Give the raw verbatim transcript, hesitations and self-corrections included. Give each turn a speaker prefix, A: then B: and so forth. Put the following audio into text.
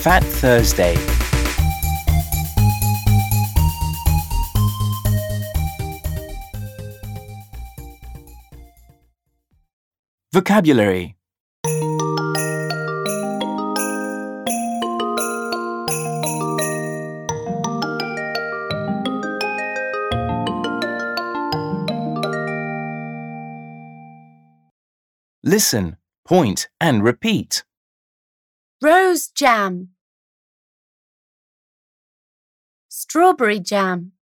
A: Fat Thursday. Vocabulary. Listen, point and repeat.
B: Rose jam, strawberry jam,